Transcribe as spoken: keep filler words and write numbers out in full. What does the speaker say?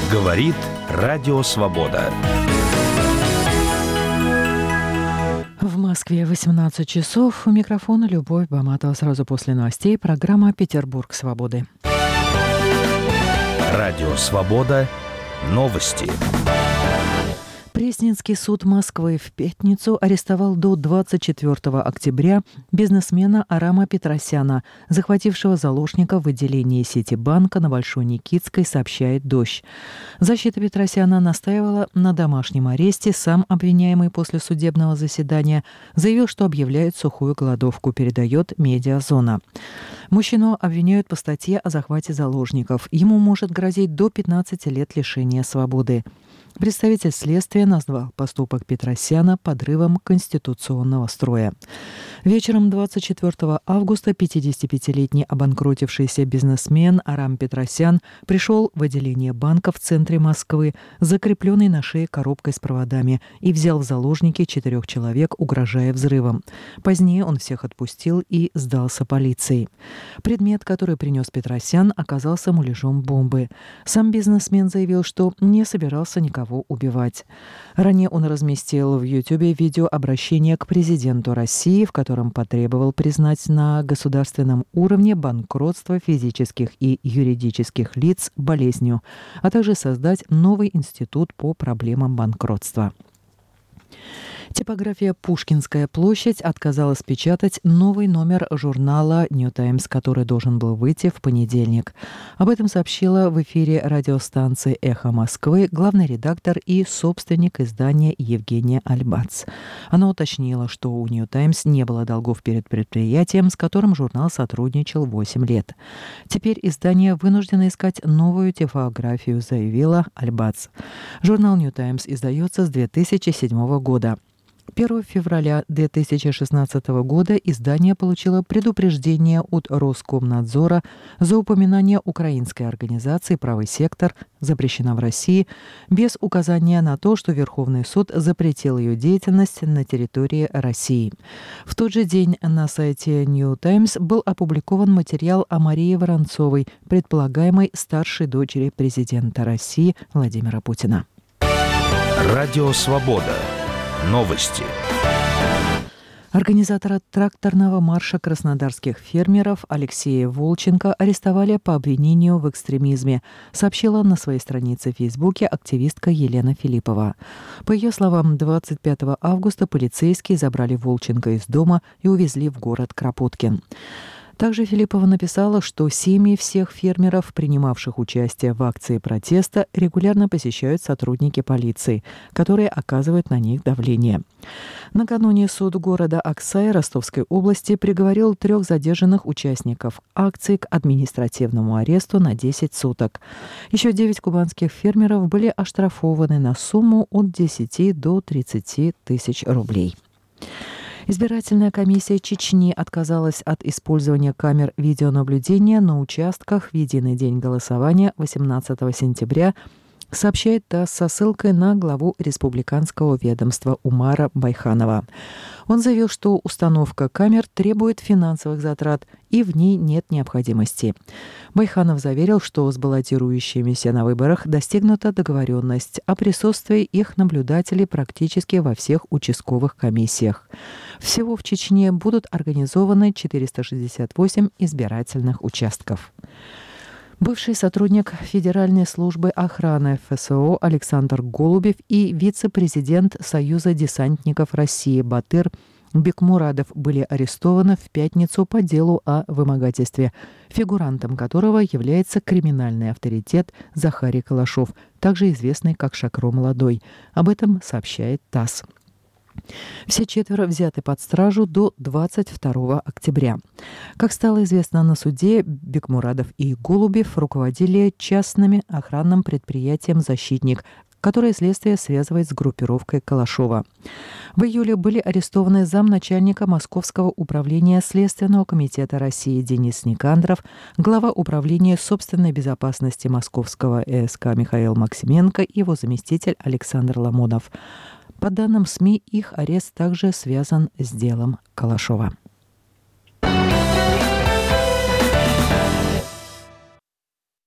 Говорит Радио Свобода. В Москве восемнадцать часов. У микрофона Любовь Баматова. Сразу после новостей программа «Петербург свободы». Радио Свобода. Новости. Пресненский суд Москвы в пятницу арестовал до двадцать четвёртого октября бизнесмена Арама Петросяна, захватившего заложника в отделении Ситибанка на Большой Никитской, сообщает «Дождь». Защита Петросяна настаивала на домашнем аресте. Сам обвиняемый после судебного заседания заявил, что объявляет сухую голодовку, передает «Медиазона». Мужчину обвиняют по статье о захвате заложников. Ему может грозить до пятнадцати лет лишения свободы. Представитель следствия назвал поступок Петросяна подрывом конституционного строя. Вечером двадцать четвёртого августа пятидесятипятилетний обанкротившийся бизнесмен Арам Петросян пришел в отделение банка в центре Москвы, закрепленный на шее коробкой с проводами, и взял в заложники четырех человек, угрожая взрывом. Позднее он всех отпустил и сдался полиции. Предмет, который принес Петросян, оказался муляжом бомбы. Сам бизнесмен заявил, что не собирался никого убивать. Ранее он разместил в Ютубе видеообращение к президенту России, в котором потребовал признать на государственном уровне банкротство физических и юридических лиц болезнью, а также создать новый институт по проблемам банкротства. Типография «Пушкинская площадь» отказалась печатать новый номер журнала «Нью Таймс», который должен был выйти в понедельник. Об этом сообщила в эфире радиостанции «Эхо Москвы» главный редактор и собственник издания Евгения Альбац. Она уточнила, что у «Нью Таймс» не было долгов перед предприятием, с которым журнал сотрудничал восемь лет. Теперь издание вынуждено искать новую типографию, заявила Альбац. Журнал «Нью Таймс» издается с две тысячи седьмого года. первого февраля две тысячи шестнадцатого года издание получило предупреждение от Роскомнадзора за упоминание украинской организации «Правый сектор» запрещена в России, без указания на то, что Верховный суд запретил ее деятельность на территории России. В тот же день на сайте «Нью Таймс» был опубликован материал о Марии Воронцовой, предполагаемой старшей дочери президента России Владимира Путина. Радио Свобода. Новости. Организатора тракторного марша краснодарских фермеров Алексея Волченко арестовали по обвинению в экстремизме, сообщила на своей странице в Фейсбуке активистка Елена Филиппова. По ее словам, двадцать пятого августа полицейские забрали Волченко из дома и увезли в город Кропоткин. Также Филиппова написала, что семьи всех фермеров, принимавших участие в акции протеста, регулярно посещают сотрудники полиции, которые оказывают на них давление. Накануне суд города Аксай Ростовской области приговорил трех задержанных участников акции к административному аресту на десять суток. Еще девять кубанских фермеров были оштрафованы на сумму от десяти до тридцати тысяч рублей. Избирательная комиссия Чечни отказалась от использования камер видеонаблюдения на участках в единый день голосования восемнадцатого сентября, сообщает ТАСС со ссылкой на главу республиканского ведомства Умара Байханова. Он заявил, что установка камер требует финансовых затрат и в ней нет необходимости. Байханов заверил, что с баллотирующимися на выборах достигнута договоренность о присутствии их наблюдателей практически во всех участковых комиссиях. Всего в Чечне будут организованы четыреста шестьдесят восемь избирательных участков. Бывший сотрудник Федеральной службы охраны ФСО Александр Голубев и вице-президент Союза десантников России Батыр Бекмурадов были арестованы в пятницу по делу о вымогательстве, фигурантом которого является криминальный авторитет Захарий Калашов, также известный как Шакро Молодой. Об этом сообщает ТАСС. Все четверо взяты под стражу до двадцать второго октября. Как стало известно на суде, Бекмурадов и Голубев руководили частным охранным предприятием «Защитник», которое следствие связывает с группировкой Калашова. В июле были арестованы замначальника Московского управления Следственного комитета России Денис Никандров, глава управления собственной безопасности Московского ЭСК Михаил Максименко и его заместитель Александр Ламонов. По данным СМИ, их арест также связан с делом Калашова.